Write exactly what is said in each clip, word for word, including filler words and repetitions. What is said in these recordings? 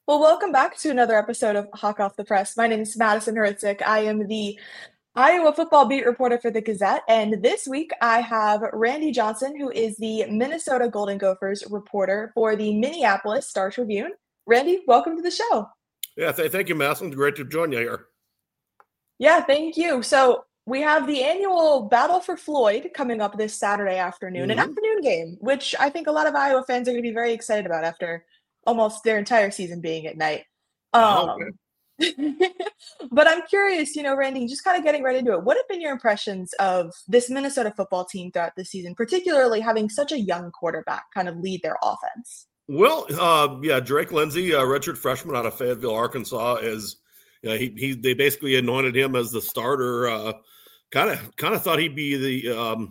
Well, welcome back to another episode of Hawk Off the Press. My name is Madison Hurtzik. I am the Iowa football beat reporter for the Gazette, and this week I have Randy Johnson, who is the Minnesota Golden Gophers reporter for the Minneapolis Star Tribune. Randy, welcome to the show. Yeah, th- thank you, Madison. Great to join you here. Yeah, thank you. So we have the annual Battle for Floyd coming up this Saturday afternoon, an Mhm. afternoon game, which I think a lot of Iowa fans are going to be very excited about after almost their entire season being at night. Ah, okay. Um, but I'm curious, you know, Randy, just kind of getting right into it. What have been your impressions of this Minnesota football team throughout the season, particularly having such a young quarterback kind of lead their offense? Well, uh, yeah, Drake Lindsay, a redshirt freshman out of Fayetteville, Arkansas, is yeah, he he they basically anointed him as the starter. Kind of kind of thought he'd be the um,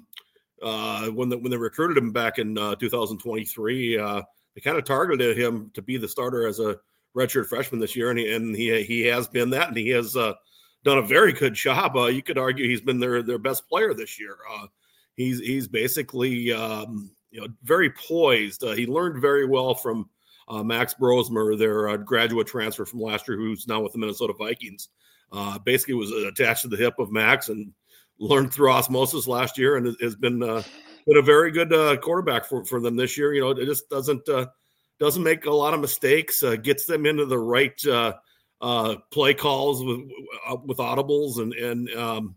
uh, when the, when they recruited him back in uh, two thousand twenty-three. Uh, they kind of targeted him to be the starter as a redshirt freshman this year, and he and he he has been that, and he has uh, done a very good job. Uh, you could argue he's been their their best player this year. Uh, he's he's basically um, you know very poised. Uh, he learned very well from uh, Max Brosmer, their uh, graduate transfer from last year, who's now with the Minnesota Vikings. Uh, basically, was attached to the hip of Max and learned through osmosis last year, and has been uh, been a very good uh, quarterback for, for them this year. You know, it just doesn't uh, doesn't make a lot of mistakes. Uh, gets them into the right uh, uh, play calls with uh, with audibles, and and um,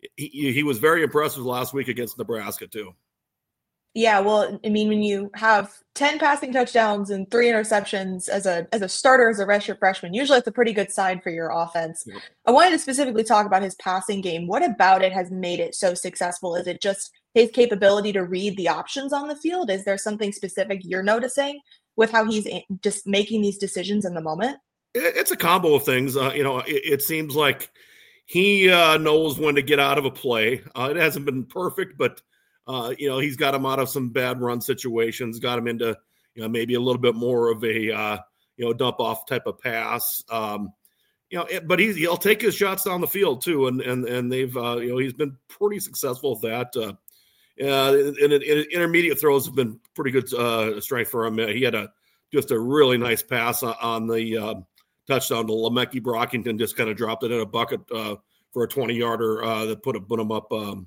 he he was very impressive last week against Nebraska too. Yeah, well, I mean, when you have ten passing touchdowns and three interceptions as a as a starter, as a redshirt freshman, usually that's a pretty good sign for your offense. Yep. I wanted to specifically talk about his passing game. What about it has made it so successful? Is it just his capability to read the options on the field? Is there something specific you're noticing with how he's just making these decisions in the moment? It's a combo of things. Uh, you know, it, it seems like he uh, knows when to get out of a play. Uh, it hasn't been perfect, but Uh, you know, he's got him out of some bad run situations, got him into, you know, maybe a little bit more of a, uh, you know, dump off type of pass. Um, you know, it, but he's, he'll take his shots down the field too. And, and, and they've, uh, you know, he's been pretty successful with that. Uh, uh, and, and intermediate throws have been pretty good uh, strength for him. Uh, he had a, just a really nice pass on, on the uh, touchdown to Lemeki Brockington, just kind of dropped it in a bucket uh, for a twenty yarder uh, that put, a, put him up, um,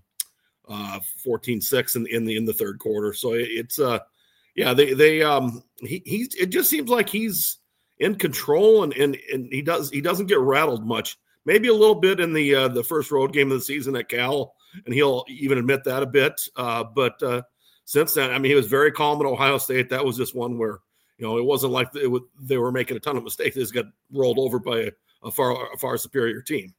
uh fourteen six in, in the in the third quarter. So it, it's uh yeah they they um he he's it just seems like he's in control, and and and he does he doesn't get rattled much. Maybe a little bit in the uh the first road game of the season at Cal, and he'll even admit that a bit, uh but uh since then, I mean, he was very calm at Ohio State. That was just one where, you know, it wasn't like it would, they were making a ton of mistakes. They just got rolled over by a, a far a far superior team.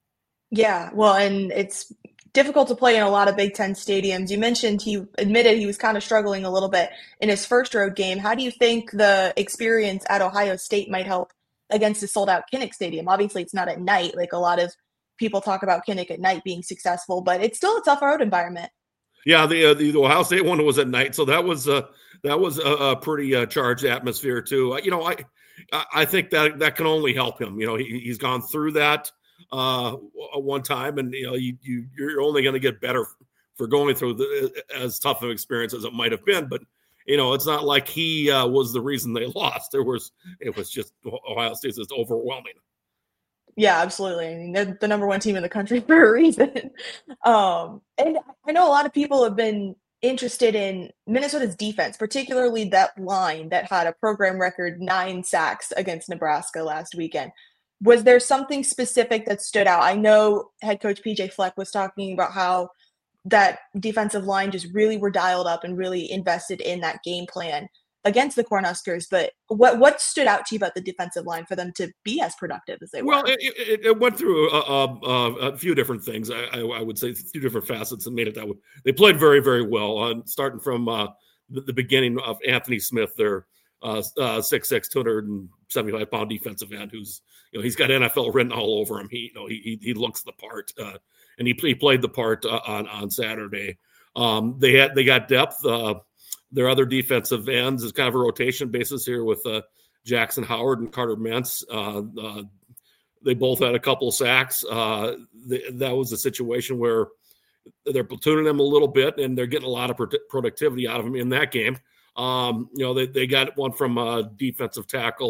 Yeah, well, and it's difficult to play in a lot of Big Ten stadiums. You mentioned he admitted he was kind of struggling a little bit in his first road game. How do you think the experience at Ohio State might help against a sold-out Kinnick Stadium? Obviously, it's not at night. Like a lot of people talk about Kinnick at night being successful, but it's still a tough road environment. Yeah, the uh, the Ohio State one was at night, so that was uh, that was a, a pretty uh, charged atmosphere too. Uh, you know, I I think that that can only help him. You know, he, he's gone through that uh one time, and you know you, you you're only going to get better for going through the, as tough of experience as it might have been. But you know, it's not like he uh, was the reason they lost. There was it was just Ohio State's just overwhelming. Yeah, absolutely. I mean, they're the number one team in the country for a reason. Um, and I know a lot of people have been interested in Minnesota's defense, particularly that line that had a program record nine sacks against Nebraska last weekend. Was there something specific that stood out? I know head coach P J Fleck was talking about how that defensive line just really were dialed up and really invested in that game plan against the Cornhuskers. But what what stood out to you about the defensive line for them to be as productive as they Well, were? it, it, it went through a, a, a few different things. I, I, I would say a few different facets that made it that way. They played very, very well, uh, starting from uh, the, the beginning of Anthony Smith, their uh, uh, six six, two hundred seventy-five pound defensive end, who's, you know, he's got N F L written all over him. He, you know, he he, he looks the part, uh, and he, he played the part uh, on on Saturday. Um, they had they got depth. Uh, their other defensive ends is kind of a rotation basis here with uh, Jackson Howard and Carter Mentz. Uh, uh, they both had a couple of sacks. Uh, they, that was a situation where they're platooning them a little bit, and they're getting a lot of pro- productivity out of them in that game. Um, you know, they, they got one from uh, defensive tackle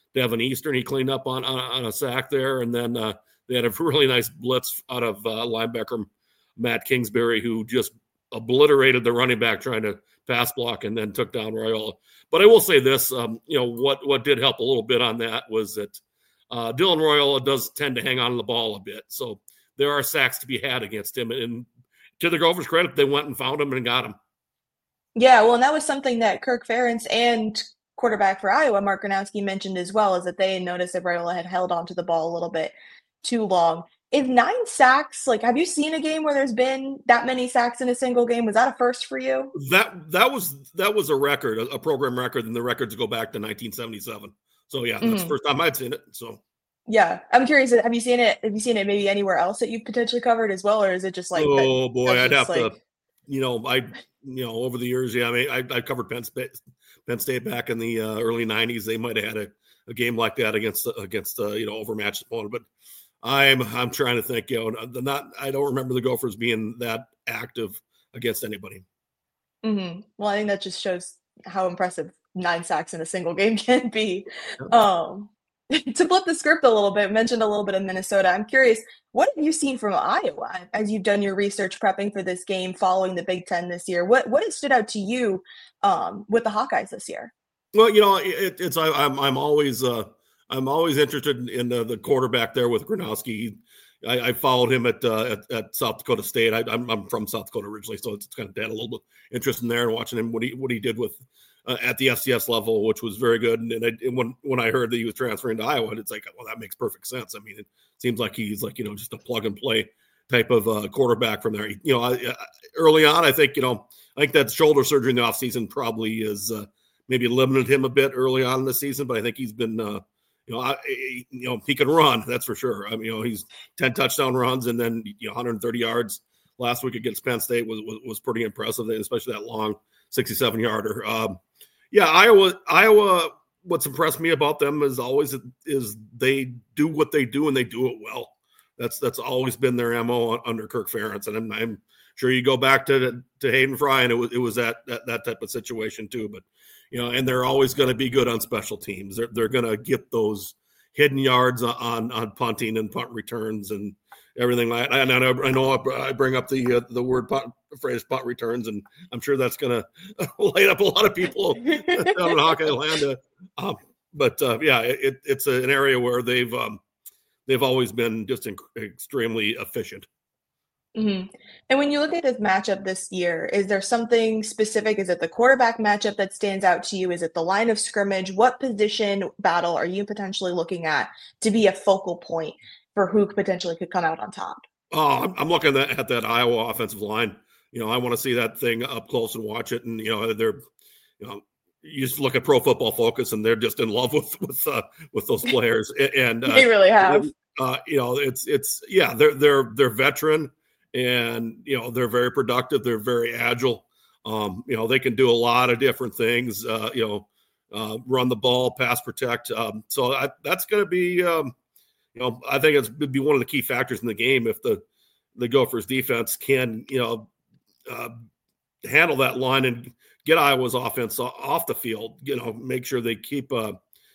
Devin Eastern, he cleaned up on, on, on a sack there. And then uh, they had a really nice blitz out of uh, linebacker Matt Kingsbury, who just obliterated the running back trying to pass block and then took down Royola. But I will say this, um, you know, what, what did help a little bit on that was that uh, Dylan Royola does tend to hang on to the ball a bit. So there are sacks to be had against him. And to the Gophers' credit, they went and found him and got him. Yeah, well, and that was something that Kirk Ferentz and quarterback for Iowa, Mark Gronowski, mentioned as well, is that they had noticed that Raiola had held onto the ball a little bit too long. Is nine sacks, like, have you seen a game where there's been that many sacks in a single game? Was that a first for you? That that was that was a record, a, a program record, and the records go back to nineteen seventy-seven. So yeah, that's mm-hmm. the first time I'd seen it. So yeah, I'm curious. Have you seen it? Have you seen it maybe anywhere else that you've potentially covered as well, or is it just like? Oh that, boy, I'd have like... to. You know, I you know over the years, yeah, I mean, I, I covered Penn State, Penn State back in the uh, early nineties. They might have had a, a game like that against against uh, you know overmatched opponent, but. I'm I'm trying to think, you know, the not I don't remember the Gophers being that active against anybody. Mm-hmm. Well, I think that just shows how impressive nine sacks in a single game can be. Um, to flip the script a little bit, mentioned a little bit of Minnesota. I'm curious, what have you seen from Iowa as you've done your research prepping for this game, following the Big Ten this year? What what has stood out to you um, with the Hawkeyes this year? Well, you know, it, it's I, I'm I'm always. Uh, I'm always interested in the, the quarterback there with Gronowski. I, I followed him at, uh, at at South Dakota State. I, I'm I'm from South Dakota originally, so it's kind of had a little bit interest in there and watching him what he what he did with uh, at the F C S level, which was very good. And, and, I, and when when I heard that he was transferring to Iowa, it's like, well, that makes perfect sense. I mean, it seems like he's like you know just a plug and play type of uh, quarterback from there. You know, I, early on, I think you know I think that shoulder surgery in the offseason probably is uh, maybe limited him a bit early on in the season, but I think he's been. Uh, You know, I, you know, he can run. That's for sure. I mean, you know, he's ten touchdown runs and then you know, one hundred thirty yards last week against Penn State was was, was pretty impressive, especially that long sixty-seven yarder. Um, yeah, Iowa. Iowa. What's impressed me about them is always is they do what they do and they do it well. That's that's always been their M O under Kirk Ferentz, and I'm, I'm sure you go back to to Hayden Fry and it was it was that that, that type of situation too, but. You know, and they're always going to be good on special teams. They're they're going to get those hidden yards on on punting and punt returns and everything like that. And I know I, know I bring up the uh, the word punt, phrase punt returns, and I'm sure that's going to light up a lot of people down in Hawkeye land. Um, but uh, yeah, it, it's an area where they've um, they've always been just inc- extremely efficient. Mm-hmm. And when you look at this matchup this year, is there something specific? Is it the quarterback matchup that stands out to you? Is it the line of scrimmage? What position battle are you potentially looking at to be a focal point for who potentially could come out on top? Oh, I'm looking at, at that Iowa offensive line. You know, I want to see that thing up close and watch it. And, you know, they're, you know, you just look at Pro Football Focus and they're just in love with, with, uh, with those players. And uh, they really have, uh, you know, it's, it's, yeah, they're, they're, they're veteran. And, you know, they're very productive. They're very agile. Um, you know, they can do a lot of different things, uh, you know, uh, run the ball, pass protect. Um, so I, that's going to be, um, you know, I think it's would be one of the key factors in the game if the, the Gophers defense can, you know, uh, handle that line and get Iowa's offense off the field, you know, make sure they keep, uh,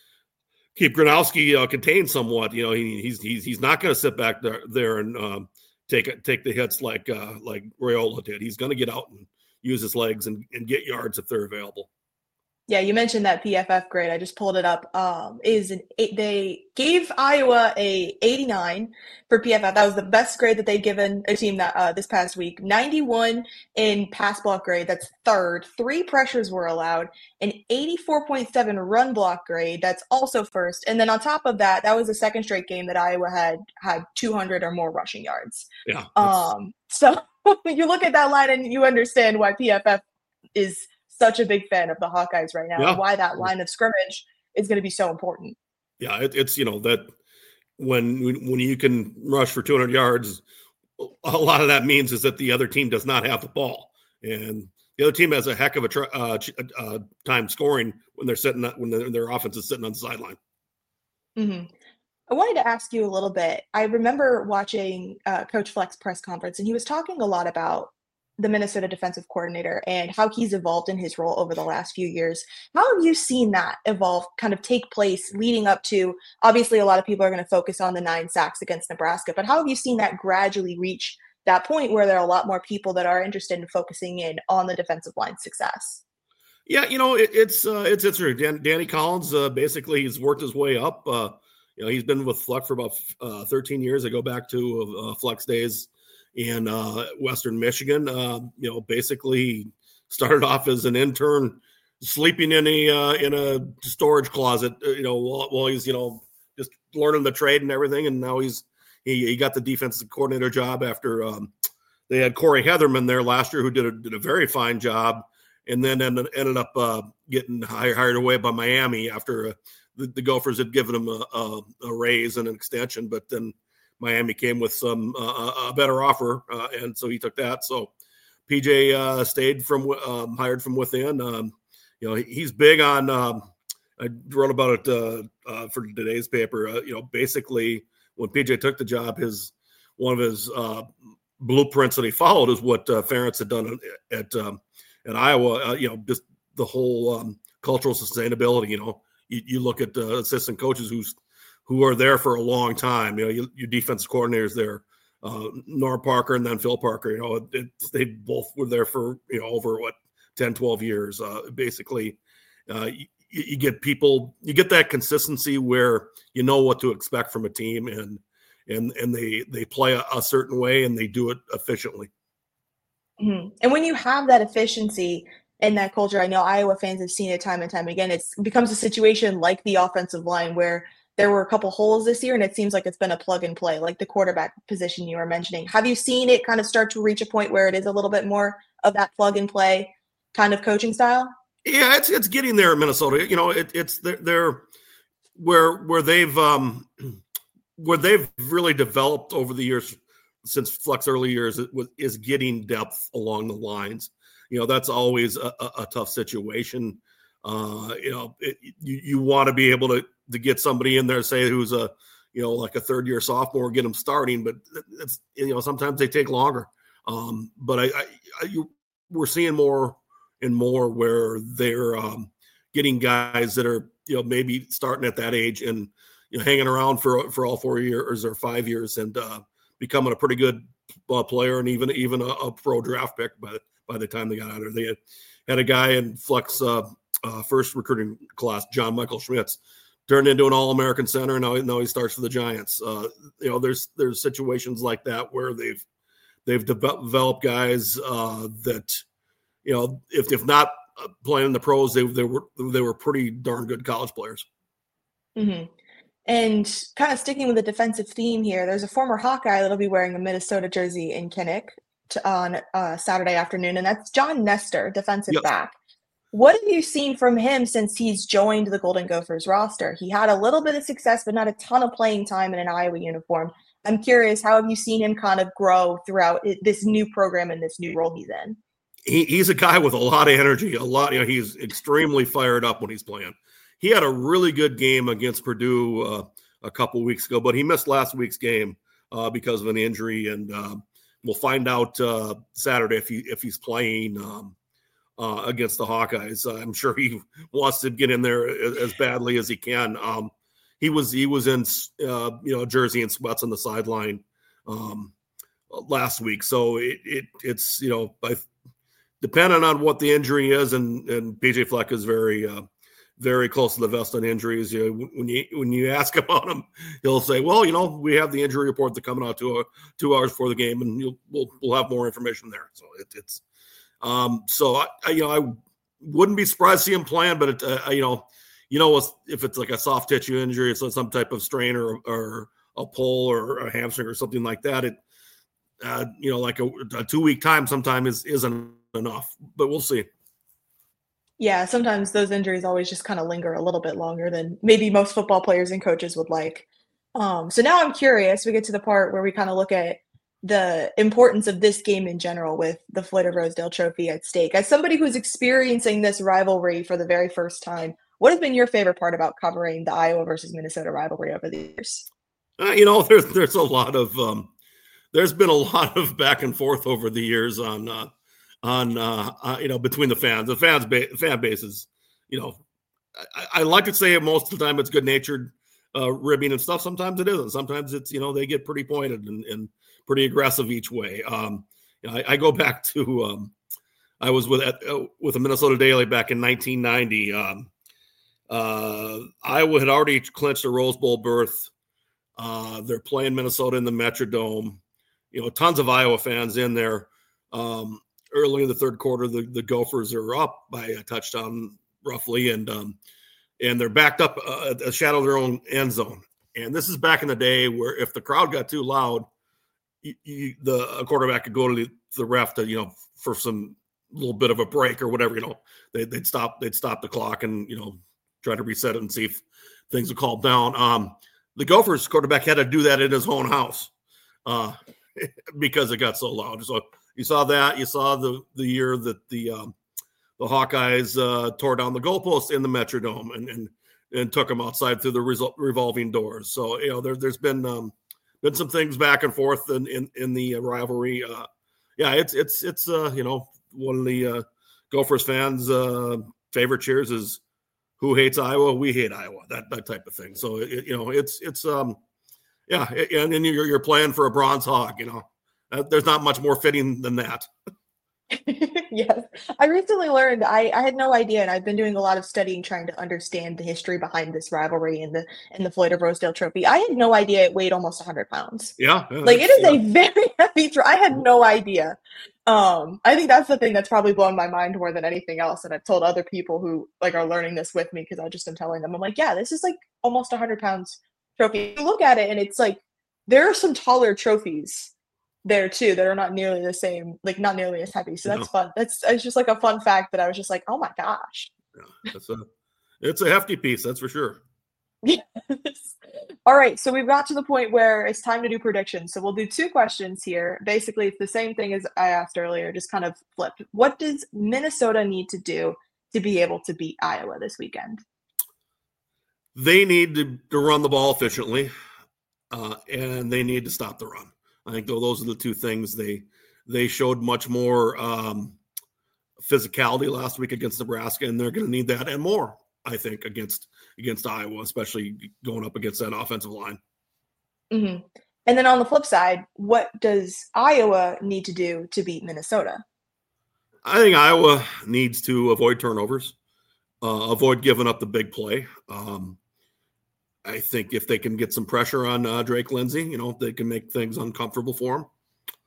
keep Gronowski uh, contained somewhat. You know, he, he's, he's, he's not going to sit back there, there and, um, take take the hits like uh, like Raiola did. He's going to get out and use his legs and, and get yards if they're available. Yeah, you mentioned that P F F grade. I just pulled it up. Um, is an eight, they gave Iowa a eighty-nine for P F F. That was the best grade that they've given a team that uh, this past week. ninety-one in pass block grade. That's third. Three pressures were allowed. An eighty-four point seven run block grade. That's also first. And then on top of that, that was the second straight game that Iowa had had two hundred or more rushing yards. Yeah. Um. So you look at that line and you understand why P F F is such a big fan of the Hawkeyes right now, yeah. and why that line of scrimmage is going to be so important. Yeah, it, it's, you know, that when when you can rush for two hundred yards, a lot of that means is that the other team does not have the ball. And the other team has a heck of a tr- uh, uh, time scoring when they're sitting, when their, their offense is sitting on the sideline. Mm-hmm. I wanted to ask you a little bit. I remember watching uh, Coach Fleck's press conference, and he was talking a lot about the Minnesota defensive coordinator and how he's evolved in his role over the last few years. How have you seen that evolve, kind of take place leading up to, obviously, a lot of people are going to focus on the nine sacks against Nebraska, but how have you seen that gradually reach that point where there are a lot more people that are interested in focusing in on the defensive line success? Yeah, you know, it, it's uh, it's interesting. Dan, Danny Collins, uh, basically, he's worked his way up. Uh, you know, he's been with Fleck for about uh, thirteen years. I go back to uh, Fleck's days in uh, Western Michigan. Uh, you know, basically started off as an intern, sleeping in a uh, in a storage closet. You know, while, while he's you know just learning the trade and everything, and now he's he, he got the defensive coordinator job after um, they had Corey Heatherman there last year, who did a, did a very fine job. And then ended, ended up uh, getting hired, hired away by Miami after uh, the, the Gophers had given him a, a, a raise and an extension. But then Miami came with some uh, a better offer, uh, and so he took that. So P J uh, stayed from um, hired from within. Um, you know, he, he's big on. Um, I wrote about it uh, uh, for today's paper. Uh, you know, basically when P J took the job, his one of his uh, blueprints that he followed is what uh, Ferentz had done at. Um, In Iowa, uh, you know, just the whole um, cultural sustainability. You know, you, you look at uh, assistant coaches who's who are there for a long time. You know, you, your defensive coordinators there, uh, Norm Parker and then Phil Parker. You know, it, they both were there for you know over what ten, twelve years. Uh, basically, uh, you, you get people, you get that consistency where you know what to expect from a team, and and and they they play a, a certain way and they do it efficiently. Mhm. And when you have that efficiency and that culture, I know Iowa fans have seen it time and time again. It's, it becomes a situation like the offensive line where there were a couple holes this year, and it seems like it's been a plug and play, like the quarterback position you were mentioning. Have you seen it kind of start to reach a point where it is a little bit more of that plug and play kind of coaching style? Yeah, it's it's getting there in Minnesota. You know, it, it's they're, they're where where they've um, where they've really developed over the years. Since Fleck's early years, it was, is getting depth along the lines. You know, that's always a, a, a tough situation. Uh, you know, it, you, you want to be able to, to get somebody in there, say, who's a, you know, like a third year sophomore, get them starting, but it's, you know, sometimes they take longer. Um, but I, I, I you, we're seeing more and more where they're um, getting guys that are, you know, maybe starting at that age and, you know, hanging around for, for all four years or five years and, uh, becoming a pretty good uh, player and even even a, a pro draft pick by the, by the time they got out there. They had, had a guy in Fleck's uh, uh, first recruiting class, John Michael Schmitz, turned into an All-American center, and now, now he starts for the Giants. Uh, you know, there's there's situations like that where they've they've de- developed guys uh, that, you know, if if not playing in the pros, they they were they were pretty darn good college players. Mm-hmm. And kind of sticking with the defensive theme here, there's a former Hawkeye that'll be wearing a Minnesota jersey in Kinnick to, on uh, Saturday afternoon, and that's John Nestor, defensive Yep. back. What have you seen from him since he's joined the Golden Gophers roster? He had a little bit of success, but not a ton of playing time in an Iowa uniform. I'm curious, how have you seen him kind of grow throughout this new program and this new role he's in? He, he's a guy with a lot of energy, a lot. You know, he's extremely fired up when he's playing. He had a really good game against Purdue uh, a couple weeks ago, but he missed last week's game uh, because of an injury, and uh, we'll find out uh, Saturday if he if he's playing um, uh, against the Hawkeyes. I'm sure he wants to get in there as, as badly as he can. Um, he was he was in uh, you know jersey and sweats on the sideline um, last week, so it, it it's you know I, depending on what the injury is, and and P J Fleck is very. Uh, very close to the vest on injuries. You know, when you when you ask about him, he'll say, "Well, you know, we have the injury report that coming out two two hours before the game, and you'll we'll we'll have more information there." So it, it's um so I, I you know I wouldn't be surprised to see him playing, but it, uh, you know you know if it's like a soft tissue injury, it's some type of strain or or a pull or a hamstring or something like that. It uh, you know like a, a two week time sometime is isn't enough, but we'll see. Yeah, sometimes those injuries always just kind of linger a little bit longer than maybe most football players and coaches would like. Um, so now I'm curious, we get to the part where we kind of look at the importance of this game in general with the Floyd of Rosedale Trophy at stake. As somebody who's experiencing this rivalry for the very first time, what has been your favorite part about covering the Iowa versus Minnesota rivalry over the years? Uh, you know, there's there's a lot of um, there's been a lot of back and forth over the years on uh, on uh, uh, you know, between the fans. The fans ba- fan base is, you know, I, I like to say it most of the time it's good natured uh, ribbing and stuff. Sometimes it isn't. Sometimes it's, you know, they get pretty pointed and, and pretty aggressive each way. Um, you know, I, I go back to um, I was with uh, with the Minnesota Daily back in nineteen ninety. Um, uh, Iowa had already clinched a Rose Bowl berth. Uh, they're playing Minnesota in the Metrodome. You know, tons of Iowa fans in there. Um, early in the third quarter, the, the Gophers are up by a touchdown roughly, and um, and they're backed up uh, a shadow of their own end zone. And this is back in the day where if the crowd got too loud, you, you, the a quarterback could go to the, the ref to, you know, for some little bit of a break or whatever. You know, they, they'd stop they'd stop the clock and, you know, try to reset it and see if things are called down. Um, the Gophers quarterback had to do that in his own house uh, because it got so loud. So you saw that. You saw the the year that the um, the Hawkeyes uh, tore down the goalposts in the Metrodome and and, and took them outside through the resol- revolving doors. So, you know, there, there's been um, been some things back and forth in in, in the rivalry. Uh, yeah, it's it's it's uh, you know, one of the uh, Gophers fans' uh, favorite cheers is "Who hates Iowa? We hate Iowa." That that type of thing. So it, you know, it's it's um, yeah, and then you're you're playing for a bronze hog. You know, uh, there's not much more fitting than that. Yes. I recently learned I, I had no idea, and I've been doing a lot of studying trying to understand the history behind this rivalry and the and the Floyd of Rosedale trophy. I had no idea it weighed almost one hundred pounds. Yeah. yeah Like, it is yeah. a very heavy trophy. I had no idea. Um, I think that's the thing that's probably blown my mind more than anything else. And I've told other people who like are learning this with me because I just am telling them, I'm like, yeah, this is like almost one hundred pounds trophy. You look at it and it's like there are some taller trophies there too that are not nearly the same, like not nearly as heavy. So that's no. fun. That's it's just like a fun fact that I was just like, oh my gosh. Yeah, that's a, it's a hefty piece, that's for sure. Yes. All right, so we've got to the point where it's time to do predictions. So we'll do two questions here. Basically, it's the same thing as I asked earlier, just kind of flipped. What does Minnesota need to do to be able to beat Iowa this weekend? They need to, to run the ball efficiently, uh, and they need to stop the run. I think those are the two things. They they showed much more um, physicality last week against Nebraska, and they're going to need that and more, I think, against against Iowa, especially going up against that offensive line. Mm-hmm. And then on the flip side, what does Iowa need to do to beat Minnesota? I think Iowa needs to avoid turnovers, uh, avoid giving up the big play. Um, I think if they can get some pressure on uh, Drake Lindsay, you know, they can make things uncomfortable for him.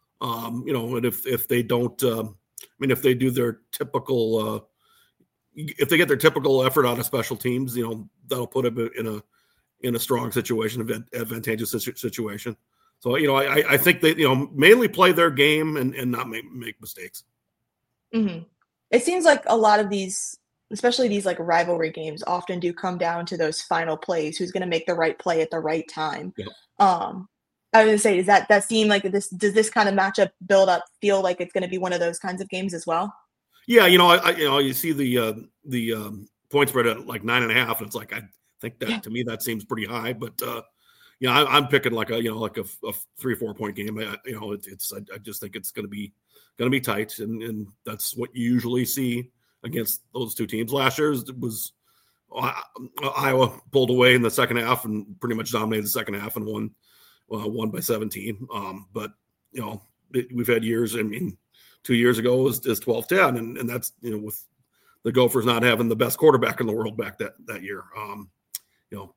Um, you know, and if if they don't, uh, I mean, if they do their typical, uh, if they get their typical effort out of special teams, you know, that'll put them in a in a strong situation, an advantageous situation. So, you know, I, I think they, you know, mainly play their game and, and not make make mistakes. Mm-hmm. It seems like a lot of these, especially these like rivalry games, often do come down to those final plays. Who's going to make the right play at the right time? Yep. Um, I was going to say, does that that seem like this? Does this kind of matchup build up feel like it's going to be one of those kinds of games as well? Yeah, you know, I, I you know you see the uh, the um, point spread at like nine and a half, and it's like I think that yeah. to me that seems pretty high, but uh, you know, I, I'm picking like a you know like a, a three four point game. I, you know, it, it's I, I just think it's going to be going to be tight, and, and that's what you usually see against those two teams. Last year was uh, Iowa pulled away in the second half and pretty much dominated the second half and won uh, won by seventeen. Um, but you know, it, we've had years. I mean, two years ago was is twelve ten, and and that's you know with the Gophers not having the best quarterback in the world back that that year. Um, you know,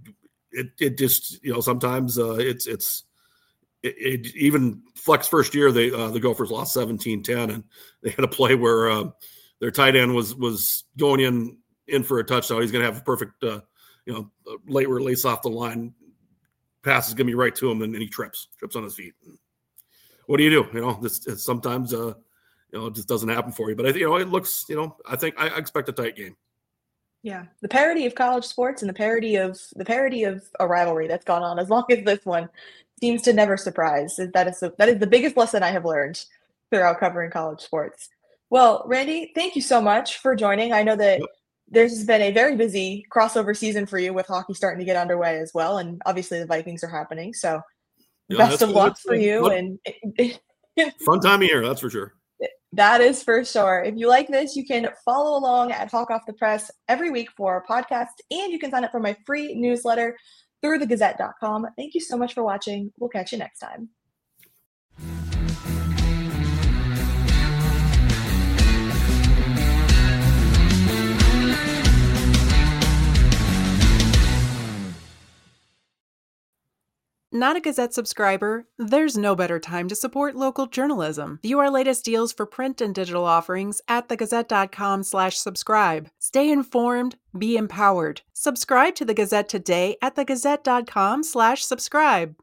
it it just you know sometimes uh, it's it's it, it even Fleck's first year they uh, the Gophers lost seventeen ten, and they had a play where uh, their tight end was was going in in for a touchdown. He's going to have a perfect uh, you know late release off the line. Pass is going to be right to him, and, and he trips trips on his feet. What do you do? You know, this it's sometimes uh, you know it just doesn't happen for you. But I think you know it looks you know I think I, I expect a tight game. Yeah, the parody of college sports and the parody of the parody of a rivalry that's gone on as long as this one seems to never surprise. That is the, that is the biggest lesson I have learned throughout covering college sports. Well, Randy, thank you so much for joining. I know that yep. there's been a very busy crossover season for you with hockey starting to get underway as well, and obviously the Vikings are happening. So yeah, best of luck for you. Fun, and fun time of year, that's for sure. That is for sure. If you like this, you can follow along at Hawk Off the Press every week for our podcast, and you can sign up for my free newsletter through the gazette dot com. Thank you so much for watching. We'll catch you next time. Not a Gazette subscriber? There's no better time to support local journalism. View our latest deals for print and digital offerings at the gazette dot com slash subscribe. Stay informed, be empowered. Subscribe to the Gazette today at the gazette dot com slash subscribe.